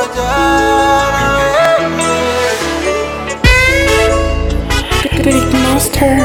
pamoja na wewe. Click Master.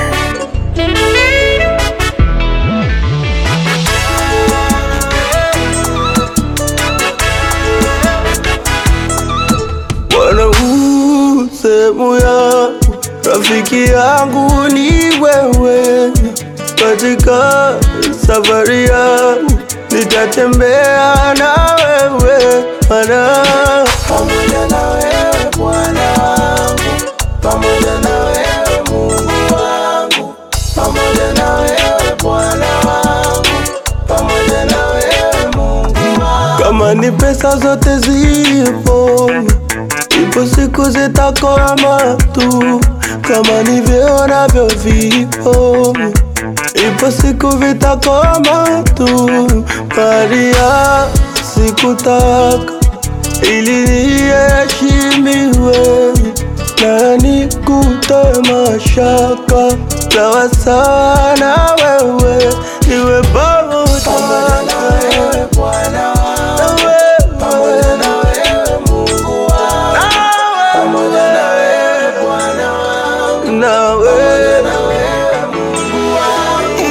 Bwana, sehemu yangu, rafiki yangu ni wewe. Katika safari yangu nitatembea na wewe Bwana, pamoja na wewe Bwana wangu, pamoja na wewe Mungu wangu, pamoja na wewe Bwana wangu, pamoja na wewe Mungu wangu. Kama ni pesa zote zipo, ipo siku zitakoma tu. Kama ni vyeo navyo vipo, ipo siku vitakoma tu. Maria, sikutaka ili niheshimiwe na nikute mashaka. Sawa sana wewe, iwe pamoja na wewe Bwana wangu, pamoja na wewe Mungu wangu, pamoja na wewe Bwana wangu, na wewe Mungu wangu.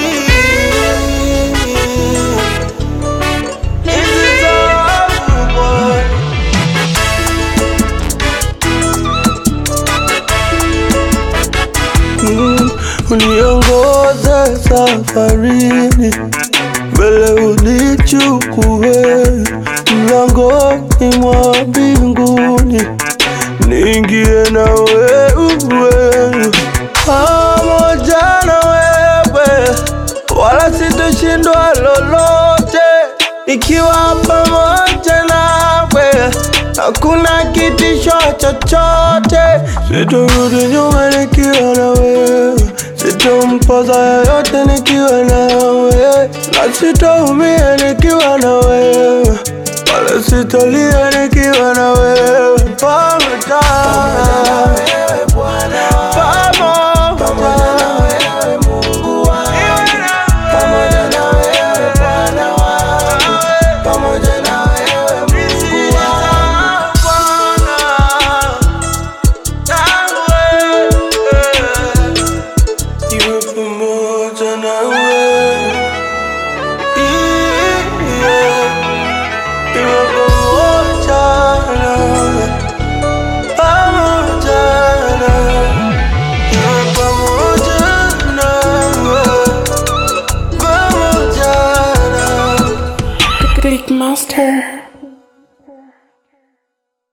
Hizi zangu Bwana, uniongoze safarini, mbele unichukue mlangoni mwa mbinguni, niingie na wewe, pamoja na wewe wala sitoshindwa lolote. Nikiwa pamoja nawe hakuna kitisho chochote. Sitorudi nyuma nikiwa na wewe, sitompoza yoyote nikiwa na wewe, na sitoumia nikiwa na wewe, wala sitolia nikiwa na wewe. Pamoja na wewe Bwana, pamoja na wewe Mungu wangu, pamoja na wewe Bwana wangu, pamoja na wewe Mungu wangu, iwe pamoja na wewe, iwe pamoja na wewe, pamoja na wewe, iwe pamoja na wewe, pamoja na wewe. Click Master.